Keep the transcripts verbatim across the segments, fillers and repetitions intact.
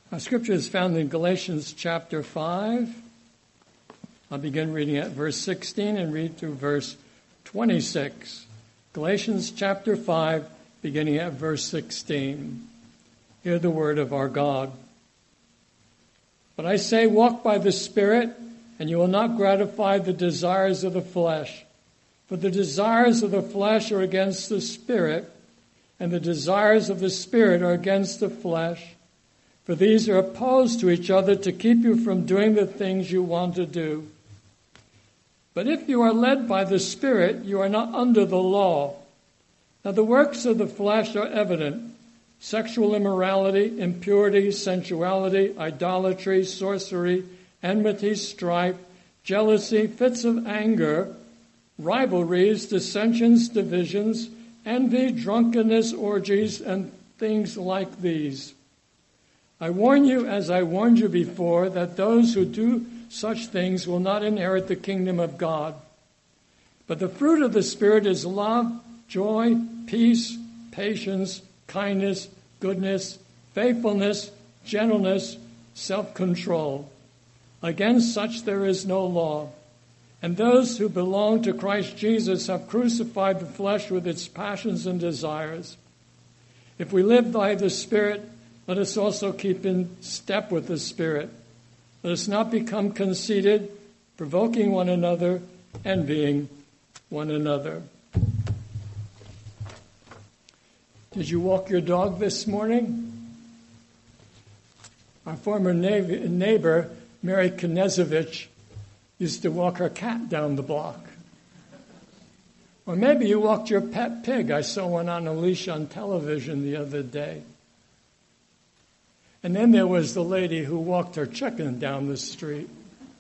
Our scripture is found in Galatians chapter five. I'll begin reading at verse sixteen and read through verse twenty-six. Galatians chapter five, beginning at verse sixteen. Hear the word of our God. But I say, walk by the Spirit, and you will not gratify the desires of the flesh. For the desires of the flesh are against the Spirit, and the desires of the Spirit are against the flesh. For these are opposed to each other to keep you from doing the things you want to do. But if you are led by the Spirit, you are not under the law. Now the works of the flesh are evident: sexual immorality, impurity, sensuality, idolatry, sorcery, enmity, strife, jealousy, fits of anger, rivalries, dissensions, divisions, envy, drunkenness, orgies, and things like these. I warn you, as I warned you before, that those who do such things will not inherit the kingdom of God. But the fruit of the Spirit is love, joy, peace, patience, kindness, goodness, faithfulness, gentleness, self-control. Against such there is no law. And those who belong to Christ Jesus have crucified the flesh with its passions and desires. If we live by the Spirit, let us also keep in step with the Spirit. Let us not become conceited, provoking one another, envying one another. Did you walk your dog this morning? Our former neighbor, Mary Knezovich, used to walk her cat down the block. Or maybe you walked your pet pig. I saw one on a leash on television the other day. And then there was the lady who walked her chicken down the street.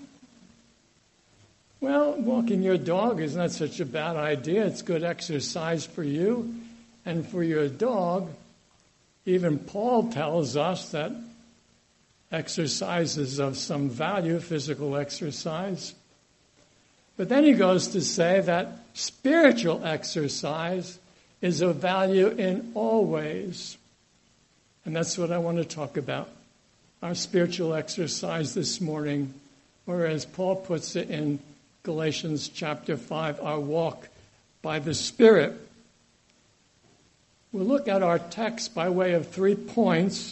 Well, walking your dog is not such a bad idea. It's good exercise for you and for your dog. Even Paul tells us that exercise is of some value, physical exercise. But then he goes to say that spiritual exercise is of value in all ways. And that's what I want to talk about, our spiritual exercise this morning, or as Paul puts it in Galatians chapter five, our walk by the Spirit. We'll look at our text by way of three points.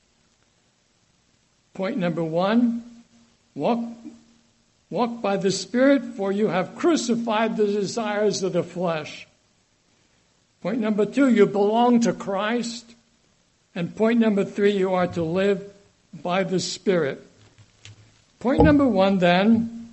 Point number one, walk, walk by the Spirit, for you have crucified the desires of the flesh. Point number two, you belong to Christ. And point number three, you are to live by the Spirit. Point number one, then,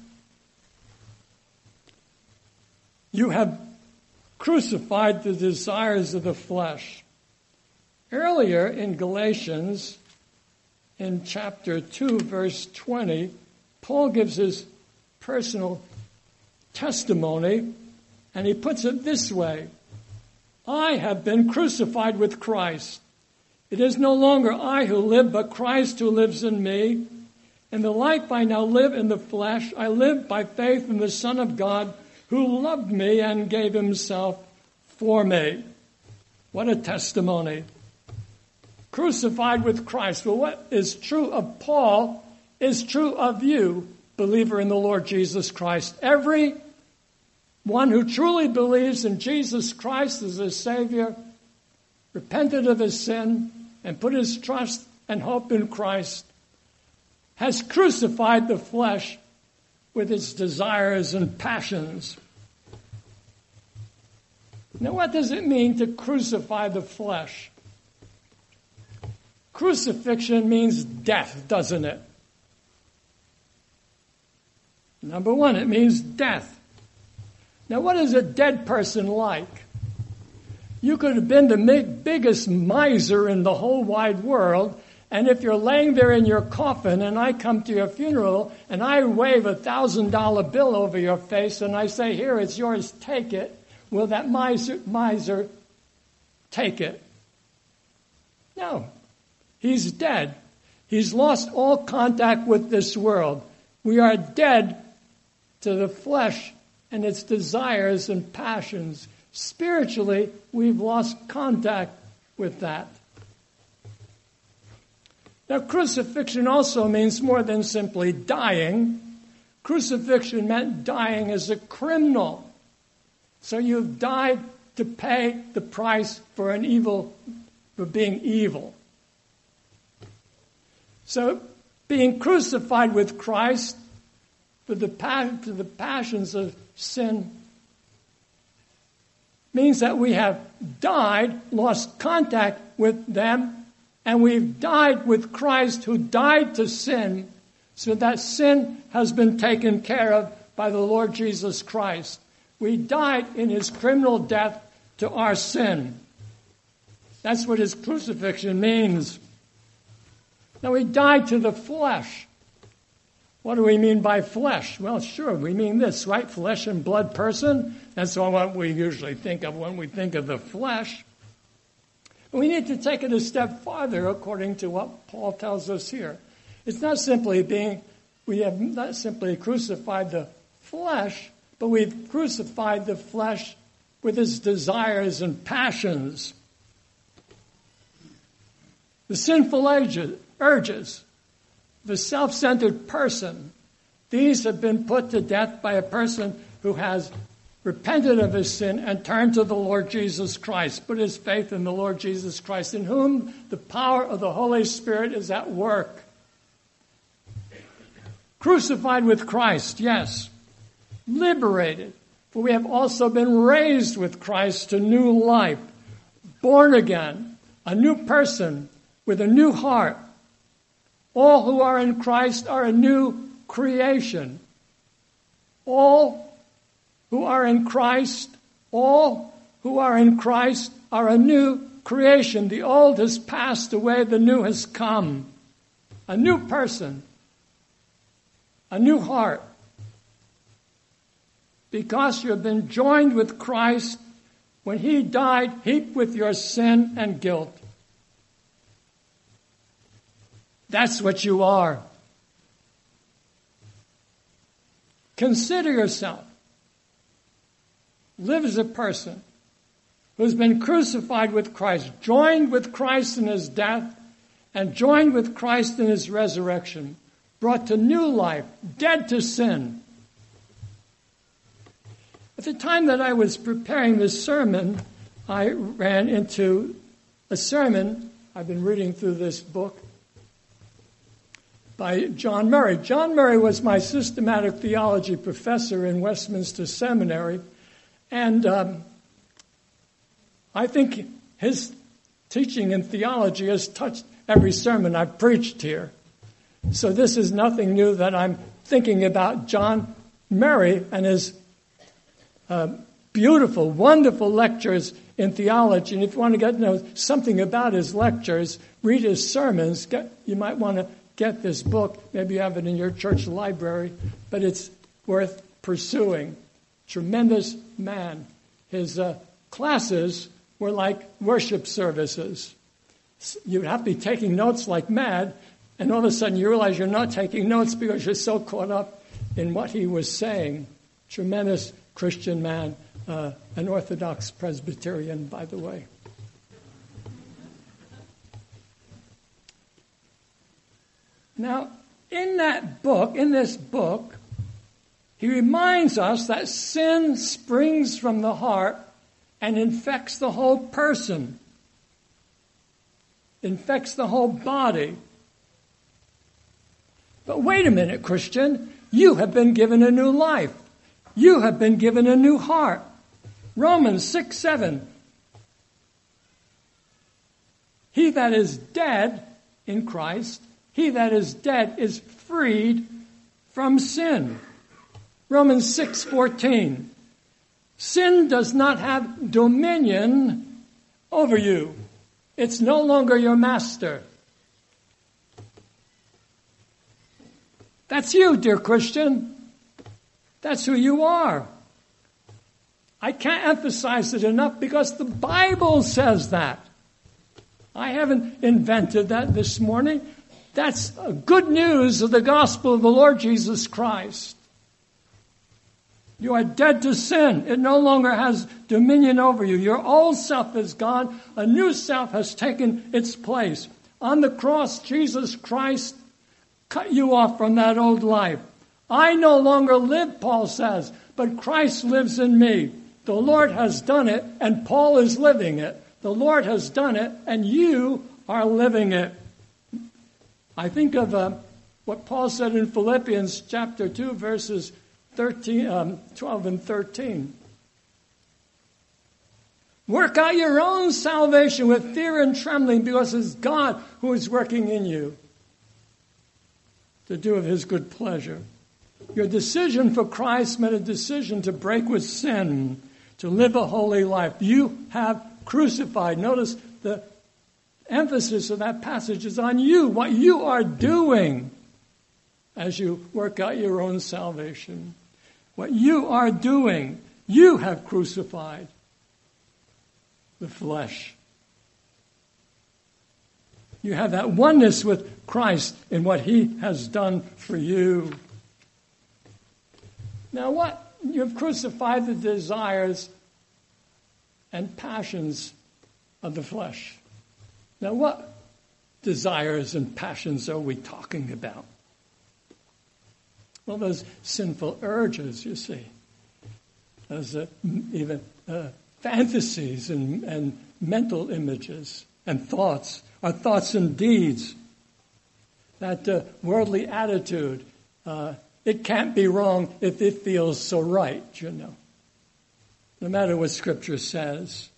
you have crucified the desires of the flesh. Earlier in Galatians, in chapter two, verse twenty, Paul gives his personal testimony, and he puts it this way: I have been crucified with Christ. It is no longer I who live, but Christ who lives in me. In the life I now live in the flesh, I live by faith in the Son of God, who loved me and gave himself for me. What a testimony. Crucified with Christ. Well, what is true of Paul is true of you, believer in the Lord Jesus Christ. Every one who truly believes in Jesus Christ as a Savior, repented of his sin, and put his trust and hope in Christ, has crucified the flesh with its desires and passions. Now, what does it mean to crucify the flesh? Crucifixion means death, doesn't it? Number one, it means death. Now, what is a dead person like? You could have been the biggest miser in the whole wide world, and if you're laying there in your coffin and I come to your funeral and I wave a thousand dollar bill over your face and I say, here, it's yours, take it, will that miser, miser take it? No. He's dead. He's lost all contact with this world. We are dead to the flesh and its desires and passions. Spiritually, we've lost contact with that. Now, crucifixion also means more than simply dying. Crucifixion meant dying as a criminal. So you've died to pay the price for an evil, for being evil. So being crucified with Christ for the, for the passions of sin means that we have died, lost contact with them, and we've died with Christ who died to sin, so that sin has been taken care of by the Lord Jesus Christ. We died in his criminal death to our sin. That's what his crucifixion means. Now, he died to the flesh. What do we mean by flesh? Well, sure, we mean this, right? Flesh and blood person. That's all what we usually think of when we think of the flesh. We need to take it a step farther according to what Paul tells us here. It's not simply being, we have not simply crucified the flesh, but we've crucified the flesh with its desires and passions. The sinful urges, the self-centered person, these have been put to death by a person who has repented of his sin and turned to the Lord Jesus Christ, put his faith in the Lord Jesus Christ, in whom the power of the Holy Spirit is at work. Crucified with Christ, yes. Liberated, for we have also been raised with Christ to new life, born again, a new person with a new heart. All who are in Christ are a new creation. All who are in Christ, all who are in Christ are a new creation. The old has passed away, the new has come. A new person, a new heart. Because you have been joined with Christ, when he died, heaped with your sin and guilt. That's what you are. Consider yourself. Live as a person who's been crucified with Christ, joined with Christ in his death, and joined with Christ in his resurrection, brought to new life, dead to sin. At the time that I was preparing this sermon, I ran into a sermon. I've been reading through this book by John Murray. John Murray was my systematic theology professor in Westminster Seminary, and um, I think his teaching in theology has touched every sermon I've preached here. So this is nothing new that I'm thinking about John Murray and his uh, beautiful, wonderful lectures in theology. And if you want to get to know something about his lectures, read his sermons. Get, you might want to get this book. Maybe you have it in your church library, but it's worth pursuing. Tremendous man. His uh, classes were like worship services. You'd have to be taking notes like mad, and all of a sudden you realize you're not taking notes because you're so caught up in what he was saying. Tremendous Christian man, uh, an Orthodox Presbyterian, by the way. Now, in that book, in this book, he reminds us that sin springs from the heart and infects the whole person, infects the whole body. But wait a minute, Christian, you have been given a new life. You have been given a new heart. Romans six seven. He that is dead in Christ, he that is dead is freed from sin. Romans six fourteen. Sin does not have dominion over you. It's no longer your master. That's you, dear Christian. That's who you are. I can't emphasize it enough because the Bible says that. I haven't invented that this morning. That's good news of the gospel of the Lord Jesus Christ. You are dead to sin. It no longer has dominion over you. Your old self is gone. A new self has taken its place. On the cross, Jesus Christ cut you off from that old life. I no longer live, Paul says, but Christ lives in me. The Lord has done it, and Paul is living it. The Lord has done it, and you are living it. I think of uh, what Paul said in Philippians chapter two, verses thirteen, um, twelve and thirteen. Work out your own salvation with fear and trembling, because it's God who is working in you to do of his good pleasure. Your decision for Christ meant a decision to break with sin, to live a holy life. You have crucified. Notice the emphasis of that passage is on you, what you are doing as you work out your own salvation. What you are doing, you have crucified the flesh. You have that oneness with Christ in what he has done for you. Now what? You've crucified the desires and passions of the flesh. Now what desires and passions are we talking about? Well, those sinful urges, you see. Those uh, even uh, fantasies and, and mental images and thoughts, our thoughts and deeds. That uh, worldly attitude, uh, it can't be wrong if it feels so right, you know. No matter what Scripture says.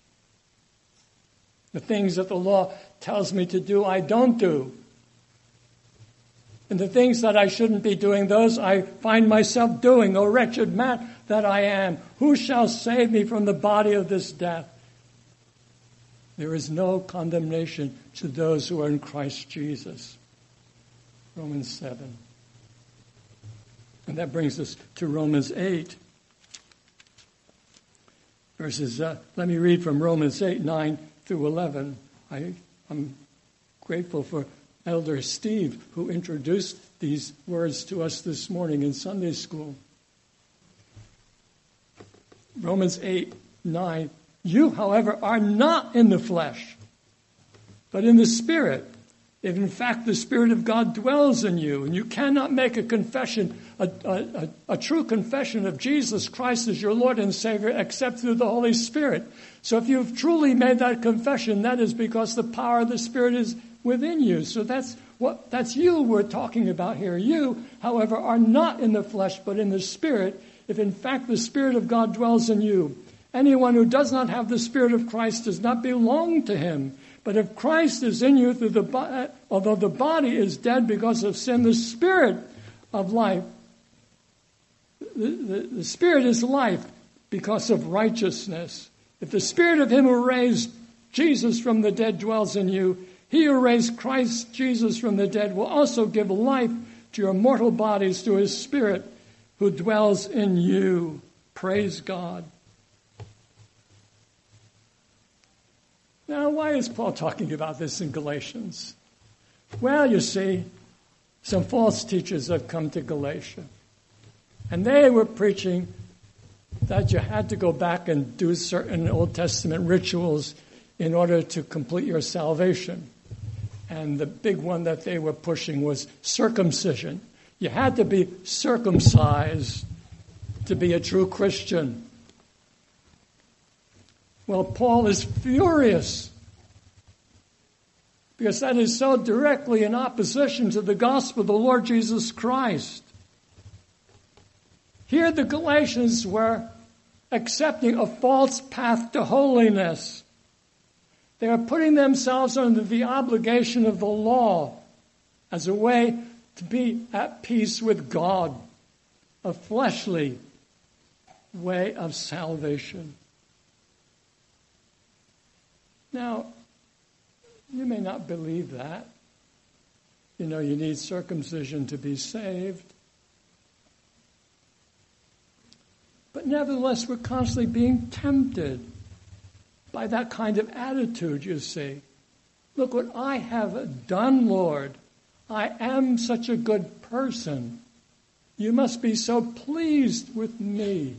The things that the law tells me to do, I don't do. And the things that I shouldn't be doing, those I find myself doing. O wretched man that I am, who shall save me from the body of this death? There is no condemnation to those who are in Christ Jesus. Romans seven. And that brings us to Romans eight. Verses, uh, let me read from Romans eight, nine through eleven. I, I'm grateful for Elder Steve, who introduced these words to us this morning in Sunday school. Romans eight, nine. You, however, are not in the flesh, but in the Spirit. If in fact the Spirit of God dwells in you, and you cannot make a confession, a, a, a true confession of Jesus Christ as your Lord and Savior, except through the Holy Spirit. So if you've truly made that confession, that is because the power of the Spirit is within you. So that's what that's you we're talking about here. You, however, are not in the flesh, but in the Spirit, if in fact the Spirit of God dwells in you. Anyone who does not have the Spirit of Christ does not belong to him. But if Christ is in you, through the bo- although the body is dead because of sin, the Spirit of life, the, the, the Spirit is life because of righteousness. If the Spirit of him who raised Jesus from the dead dwells in you, he who raised Christ Jesus from the dead will also give life to your mortal bodies through his Spirit who dwells in you. Praise God. Now, why is Paul talking about this in Galatians? Well, you see, some false teachers have come to Galatia. And they were preaching that you had to go back and do certain Old Testament rituals in order to complete your salvation. And the big one that they were pushing was circumcision. You had to be circumcised to be a true Christian. Well, Paul is furious because that is so directly in opposition to the gospel of the Lord Jesus Christ. Here the Galatians were accepting a false path to holiness. They are putting themselves under the obligation of the law as a way to be at peace with God, a fleshly way of salvation. Now, you may not believe that. You know, you need circumcision to be saved. But nevertheless, we're constantly being tempted by that kind of attitude, you see. Look what I have done, Lord. I am such a good person. You must be so pleased with me.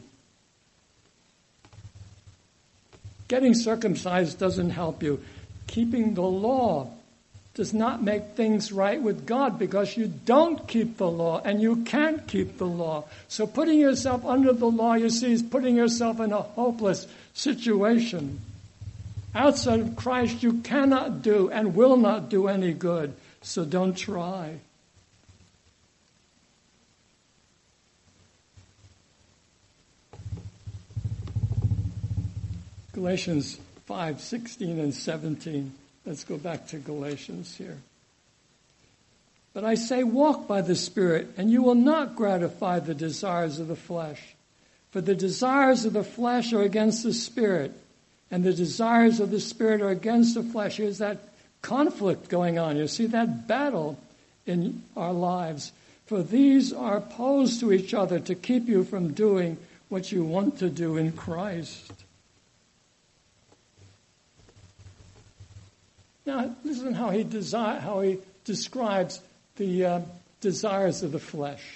Getting circumcised doesn't help you. Keeping the law does not make things right with God, because you don't keep the law and you can't keep the law. So putting yourself under the law, you see, is putting yourself in a hopeless situation. Outside of Christ, you cannot do and will not do any good. So don't try. Galatians five, sixteen and seventeen. Let's go back to Galatians here. But I say, walk by the Spirit, and you will not gratify the desires of the flesh. For the desires of the flesh are against the Spirit, and the desires of the Spirit are against the flesh. Here's that conflict going on. You see that battle in our lives. For these are opposed to each other to keep you from doing what you want to do in Christ. Now, listen how he desi- how he describes the uh, desires of the flesh.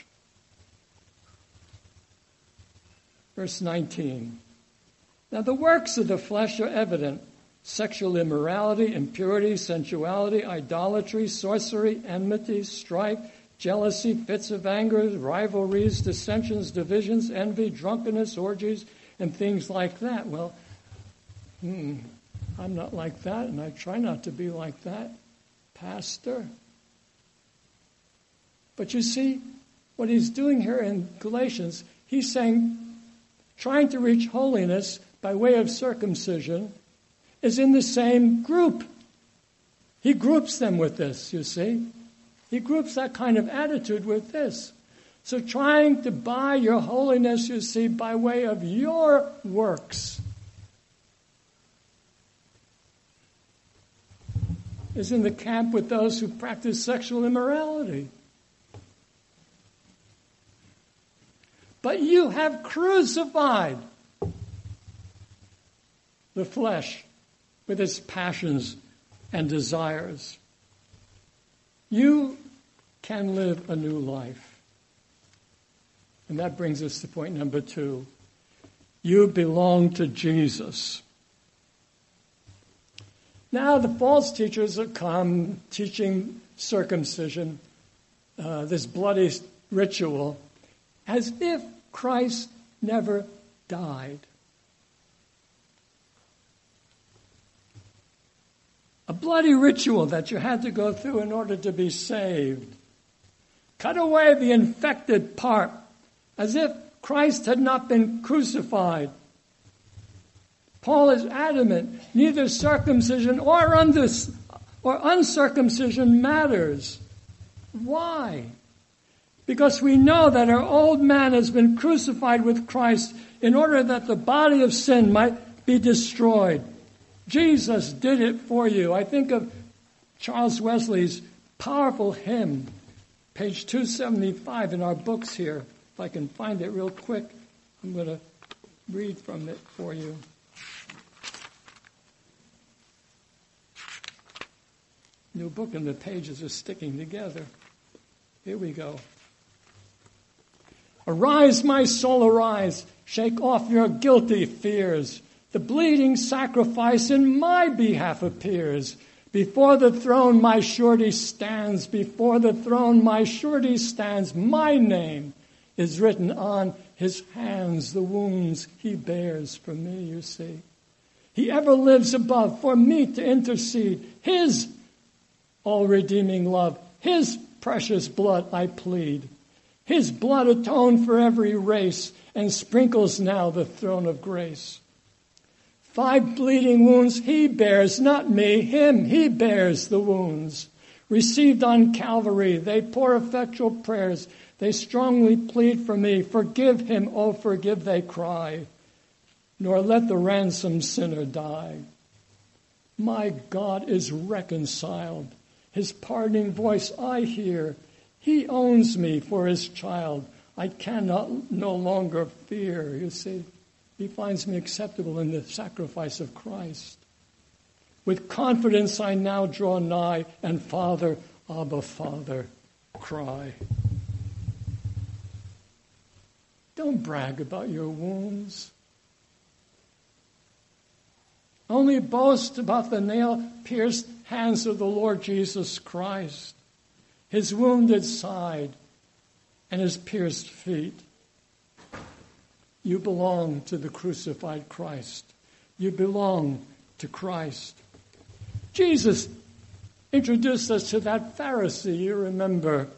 Verse nineteen. Now, the works of the flesh are evident: sexual immorality, impurity, sensuality, idolatry, sorcery, enmity, strife, jealousy, fits of anger, rivalries, dissensions, divisions, envy, drunkenness, orgies, and things like that. Well, hmm. I'm not like that, and I try not to be like that, Pastor. But you see, what he's doing here in Galatians, he's saying trying to reach holiness by way of circumcision is in the same group. He groups them with this, you see. He groups that kind of attitude with this. So trying to buy your holiness, you see, by way of your works is in the camp with those who practice sexual immorality. But you have crucified the flesh with its passions and desires. You can live a new life. And that brings us to point number two. You belong to Jesus. Now the false teachers have come teaching circumcision, uh, this bloody ritual, as if Christ never died. A bloody ritual that you had to go through in order to be saved. Cut away the infected part, as if Christ had not been crucified. Paul is adamant, neither circumcision or, undis, or uncircumcision matters. Why? Because we know that our old man has been crucified with Christ in order that the body of sin might be destroyed. Jesus did it for you. I think of Charles Wesley's powerful hymn, page two seventy-five in our books here. If I can find it real quick, I'm going to read from it for you. New book and the pages are sticking together. Here we go. Arise, my soul, arise. Shake off your guilty fears. The bleeding sacrifice in my behalf appears. Before the throne my surety stands. Before the throne my surety stands. My name is written on his hands. The wounds he bears for me, you see. He ever lives above for me to intercede. His all-redeeming love, his precious blood I plead. His blood atoned for every race and sprinkles now the throne of grace. Five bleeding wounds he bears, not me, him he bears the wounds. Received on Calvary, they pour effectual prayers. They strongly plead for me. Forgive him, oh forgive, they cry. Nor let the ransomed sinner die. My God is reconciled. His pardoning voice I hear. He owns me for his child. I cannot no longer fear. You see, he finds me acceptable in the sacrifice of Christ. With confidence I now draw nigh, and Father, Abba, Father, cry. Don't brag about your wounds. Only boast about the nail-pierced hands of the Lord Jesus Christ, his wounded side, and his pierced feet. You belong to the crucified Christ. You belong to Christ. Jesus introduced us to that Pharisee, you remember,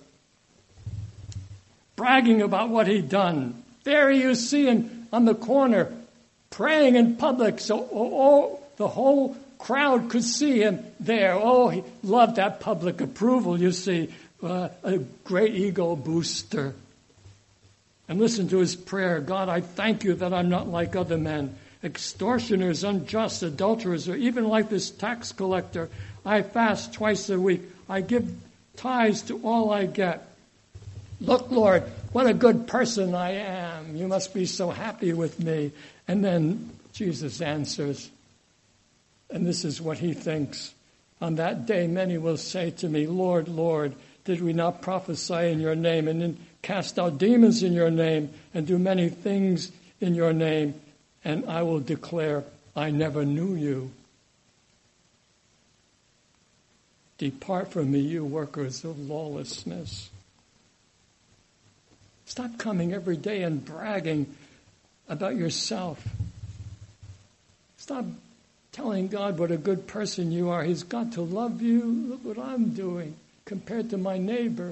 bragging about what he'd done. There you see him on the corner, praying in public, so oh, oh, the whole crowd could see him there. Oh, he loved that public approval, you see, uh, a great ego booster. And listen to his prayer. God, I thank you that I'm not like other men, extortioners, unjust, adulterers, or even like this tax collector. I fast twice a week. I give tithes to all I get. Look, Lord, what a good person I am. You must be so happy with me. And then Jesus answers, and this is what he thinks. On that day, many will say to me, Lord, Lord, did we not prophesy in your name and in cast out demons in your name and do many things in your name? And I will declare, I never knew you. Depart from me, you workers of lawlessness. Stop coming every day and bragging about yourself. Stop telling God what a good person you are. He's got to love you. Look what I'm doing compared to my neighbor.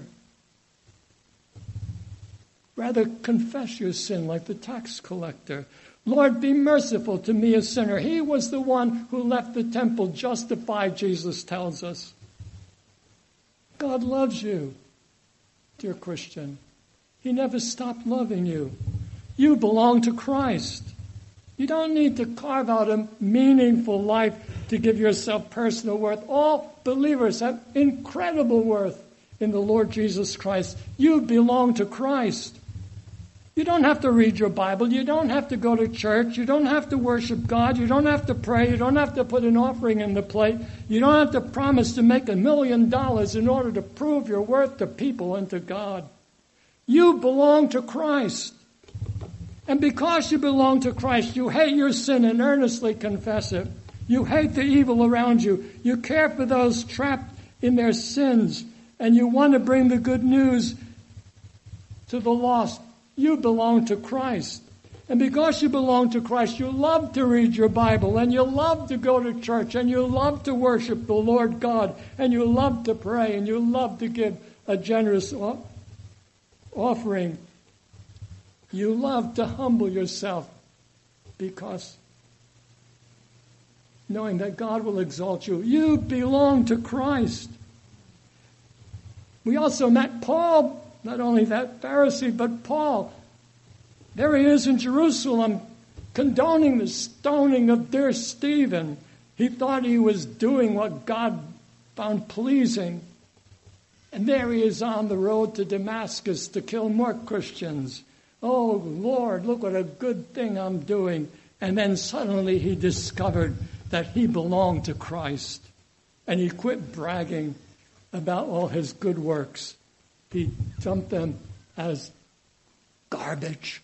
Rather, confess your sin like the tax collector. Lord, be merciful to me, a sinner. He was the one who left the temple justified, Jesus tells us. God loves you, dear Christian. He never stopped loving you. You belong to Christ. You don't need to carve out a meaningful life to give yourself personal worth. All believers have incredible worth in the Lord Jesus Christ. You belong to Christ. You don't have to read your Bible. You don't have to go to church. You don't have to worship God. You don't have to pray. You don't have to put an offering in the plate. You don't have to promise to make a million dollars in order to prove your worth to people and to God. You belong to Christ. And because you belong to Christ, you hate your sin and earnestly confess it. You hate the evil around you. You care for those trapped in their sins. And you want to bring the good news to the lost. You belong to Christ. And because you belong to Christ, you love to read your Bible, and you love to go to church, and you love to worship the Lord God, and you love to pray, and you love to give a generous offering. You love to humble yourself because knowing that God will exalt you. You belong to Christ. We also met Paul, not only that Pharisee, but Paul. There he is in Jerusalem condoning the stoning of dear Stephen. He thought he was doing what God found pleasing. And there he is on the road to Damascus to kill more Christians. Oh, Lord, look what a good thing I'm doing. And then suddenly he discovered that he belonged to Christ. And he quit bragging about all his good works. He dumped them as garbage.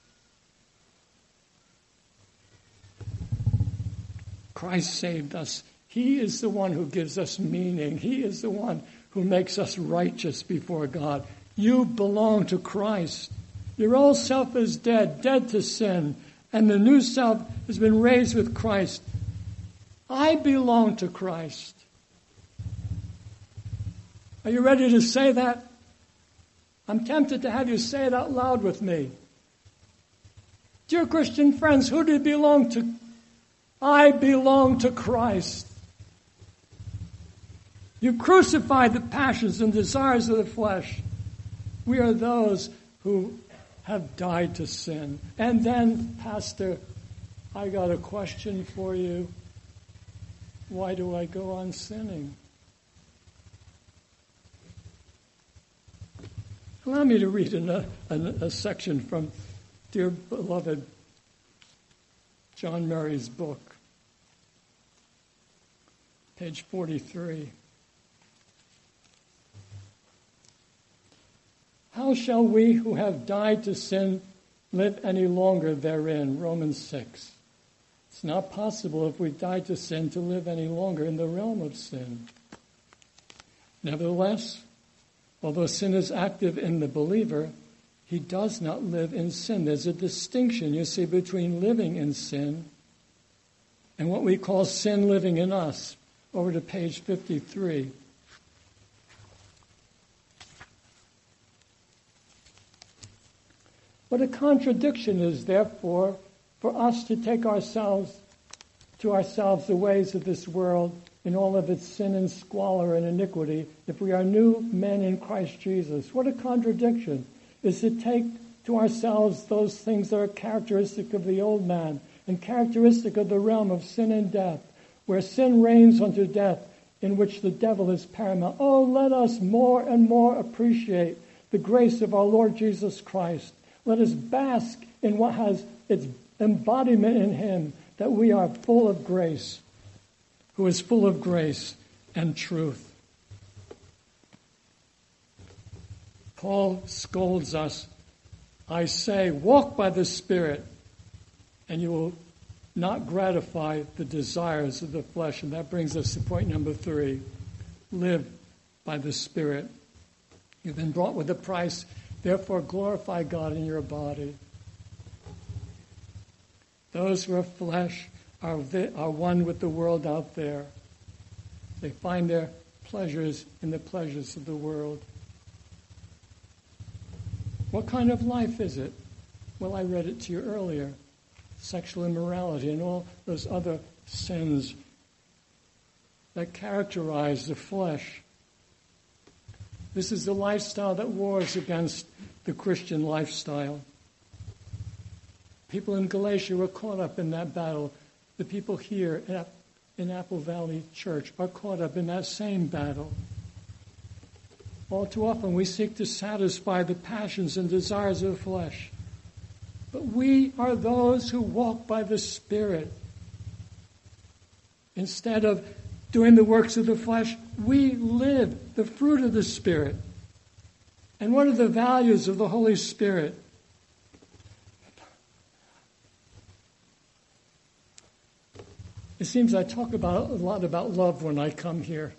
Christ saved us. He is the one who gives us meaning. He is the one who makes us righteous before God. You belong to Christ. Your old self is dead, dead to sin, and the new self has been raised with Christ. I belong to Christ. Are you ready to say that? I'm tempted to have you say it out loud with me. Dear Christian friends, who do you belong to? I belong to Christ. You crucified the passions and desires of the flesh. We are those who have died to sin. And then, Pastor, I got a question for you. Why do I go on sinning? Allow me to read a, a, a section from dear beloved John Mary's book, page forty-three. How shall we who have died to sin live any longer therein? Romans six. It's not possible if we've died to sin to live any longer in the realm of sin. Nevertheless, although sin is active in the believer, he does not live in sin. There's a distinction, you see, between living in sin and what we call sin living in us. Over to page fifty-three. What a contradiction is, therefore, for us to take ourselves to ourselves the ways of this world in all of its sin and squalor and iniquity, if we are new men in Christ Jesus. What a contradiction is to take to ourselves those things that are characteristic of the old man and characteristic of the realm of sin and death, where sin reigns unto death, in which the devil is paramount. Oh, let us more and more appreciate the grace of our Lord Jesus Christ. Let us bask in what has its embodiment in him, that we are full of grace, who is full of grace and truth. Paul scolds us, I say, walk by the Spirit, and you will not gratify the desires of the flesh. And that brings us to point number three. Live by the Spirit. You've been bought with a price, therefore glorify God in your body. Those who are flesh are, are one with the world out there. They find their pleasures in the pleasures of the world. What kind of life is it? Well, I read it to you earlier. Sexual immorality and all those other sins that characterize the flesh. This is the lifestyle that wars against the Christian lifestyle. People in Galatia were caught up in that battle. The people here in Apple Valley Church are caught up in that same battle. All too often we seek to satisfy the passions and desires of the flesh. But we are those who walk by the Spirit. Instead of doing the works of the flesh, we live the fruit of the Spirit. And what are the values of the Holy Spirit? It seems I talk about a lot about love when I come here.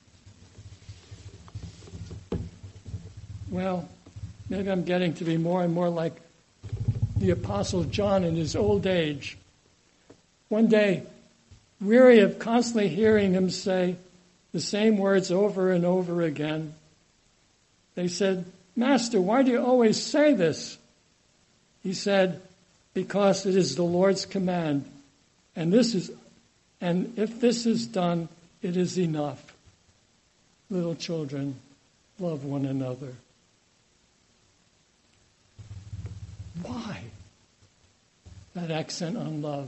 Well, maybe I'm getting to be more and more like the Apostle John in his old age. One day, weary of constantly hearing him say the same words over and over again, they said, Master, why do you always say this? He said, because it is the Lord's command, and this is And if this is done, it is enough. Little children, love one another. Why that accent on love?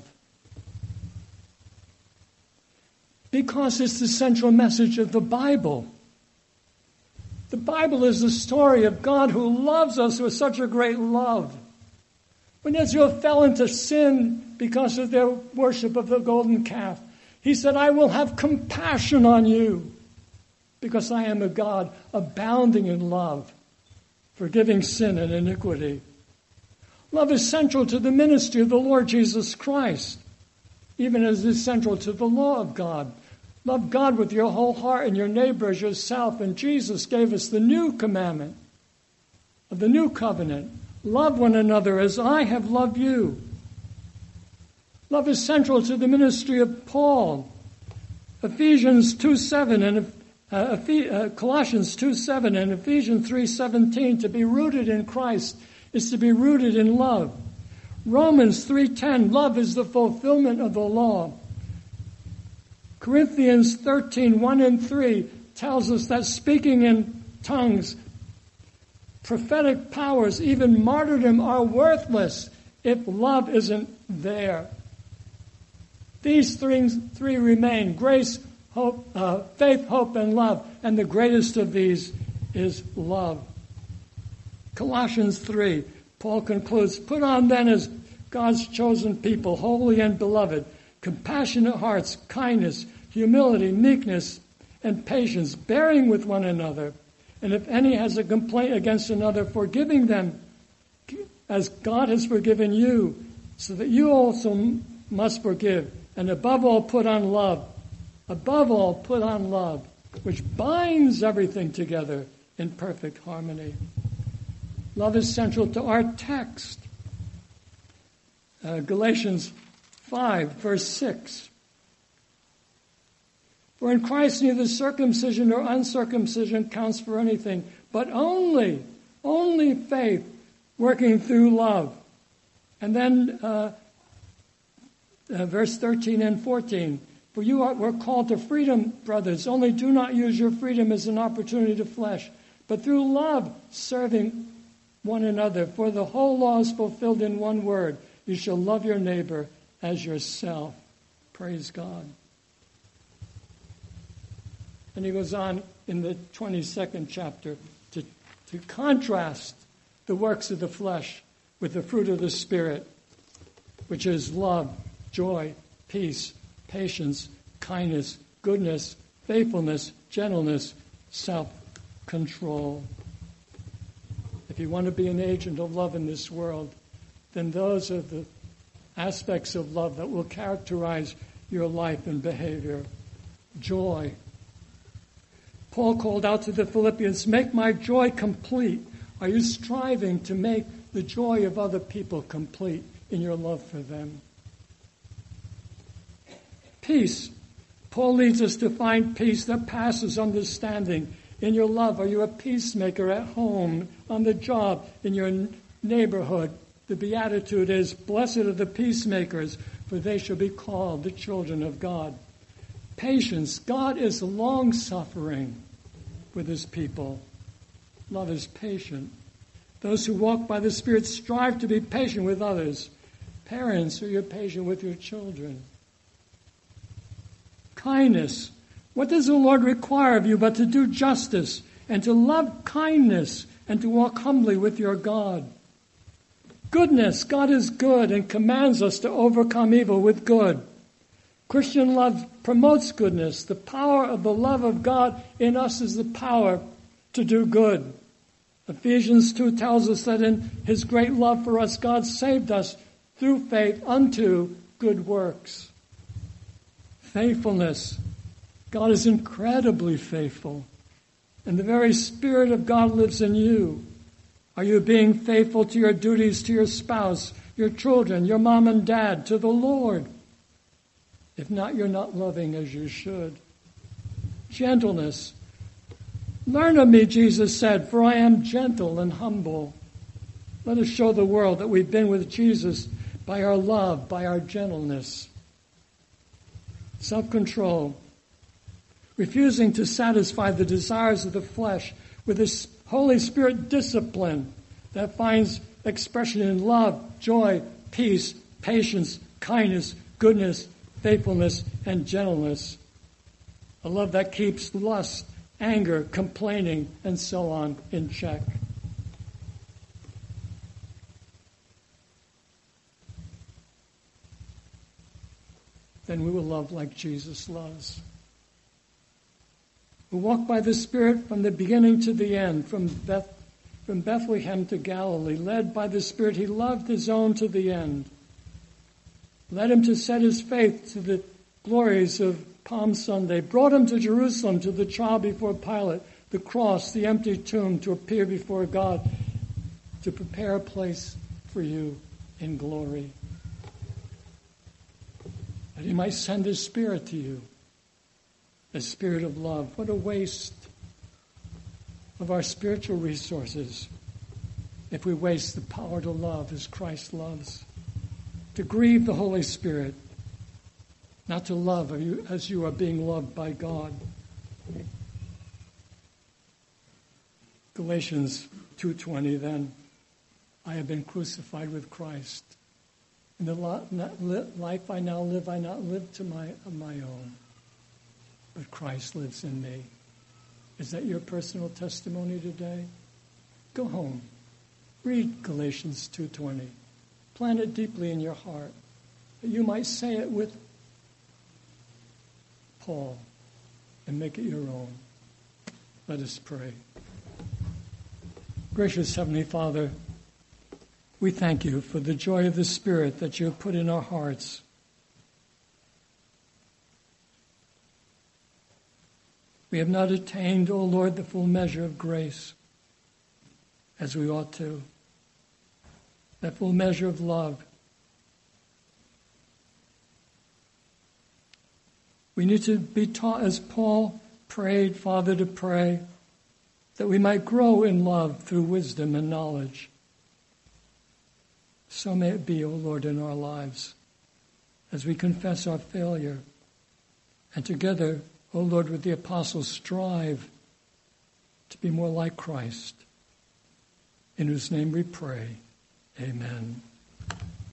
Because it's the central message of the Bible. The Bible is the story of God who loves us with such a great love. When Israel fell into sin because of their worship of the golden calf, he said, I will have compassion on you because I am a God abounding in love, forgiving sin and iniquity. Love is central to the ministry of the Lord Jesus Christ, even as it is central to the law of God. Love God with your whole heart and your neighbor as yourself. And Jesus gave us the new commandment of the new covenant. Love one another as I have loved you. Love is central to the ministry of Paul. Ephesians two seven and uh, uh, Colossians two seven and Ephesians three seventeen. To be rooted in Christ is to be rooted in love. Romans three ten. Love is the fulfillment of the law. Corinthians thirteen one and three tells us that speaking in tongues, prophetic powers, even martyrdom are worthless if love isn't there. These three, three remain, grace, hope, uh, faith, hope, and love. And the greatest of these is love. Colossians three, Paul concludes, put on then as God's chosen people, holy and beloved, compassionate hearts, kindness, humility, meekness, and patience, bearing with one another. And if any has a complaint against another, forgiving them as God has forgiven you, so that you also must forgive. And above all, put on love. Above all, put on love, which binds everything together in perfect harmony. Love is central to our text. Uh, Galatians five, verse six. For in Christ neither circumcision nor uncircumcision counts for anything, but only, only faith working through love. And then uh, uh, verse thirteen and fourteen. For you are, were called to freedom, brothers. Only do not use your freedom as an opportunity to flesh, but through love serving one another. For the whole law is fulfilled in one word. You shall love your neighbor as yourself. Praise God. And he goes on in the twenty-second chapter to, to contrast the works of the flesh with the fruit of the Spirit, which is love, joy, peace, patience, kindness, goodness, faithfulness, gentleness, self-control. If you want to be an agent of love in this world, then those are the aspects of love that will characterize your life and behavior. Joy. Paul called out to the Philippians, make my joy complete. Are you striving to make the joy of other people complete in your love for them? Peace. Paul leads us to find peace that passes understanding. In your love, are you a peacemaker at home, on the job, in your neighborhood? The beatitude is, blessed are the peacemakers, for they shall be called the children of God. Patience. God is long-suffering with his people. Love is patient. Those who walk by the Spirit strive to be patient with others. Parents, are you patient with your children? Kindness. What does the Lord require of you but to do justice and to love kindness and to walk humbly with your God? Goodness. God is good and commands us to overcome evil with good. Christian love promotes goodness. The power of the love of God in us is the power to do good. Ephesians two tells us that in his great love for us, God saved us through faith unto good works. Faithfulness. God is incredibly faithful. And the very Spirit of God lives in you. Are you being faithful to your duties to your spouse, your children, your mom and dad, to the Lord? If not, you're not loving as you should. Gentleness. Learn of me, Jesus said, for I am gentle and humble. Let us show the world that we've been with Jesus by our love, by our gentleness. Self-control. Refusing to satisfy the desires of the flesh with the Holy Spirit discipline that finds expression in love, joy, peace, patience, kindness, goodness, faithfulness, and gentleness. A love that keeps lust, anger, complaining, and so on in check. Then we will love like Jesus loves. We walk by the Spirit from the beginning to the end, from Beth, from Bethlehem to Galilee. Led by the Spirit, he loved his own to the end. Led him to set his faith to the glories of Palm Sunday. Brought him to Jerusalem, to the trial before Pilate, the cross, the empty tomb, to appear before God, to prepare a place for you in glory. That he might send his Spirit to you, a spirit of love. What a waste of our spiritual resources if we waste the power to love as Christ loves. To grieve the Holy Spirit, not to love as you are being loved by God. Galatians two twenty, then, I have been crucified with Christ. In the life I now live, I not live to my, of my own, but Christ lives in me. Is that your personal testimony today? Go home. Read Galatians two twenty. Plant it deeply in your heart, that you might say it with Paul and make it your own. Let us pray. Gracious Heavenly Father, we thank you for the joy of the Spirit that you have put in our hearts. We have not attained, O Lord, the full measure of grace as we ought to. That full measure of love. We need to be taught, as Paul prayed, Father, to pray, that we might grow in love through wisdom and knowledge. So may it be, O Lord, in our lives, as we confess our failure, and together, O Lord, with the apostles, strive to be more like Christ, in whose name we pray. Amen.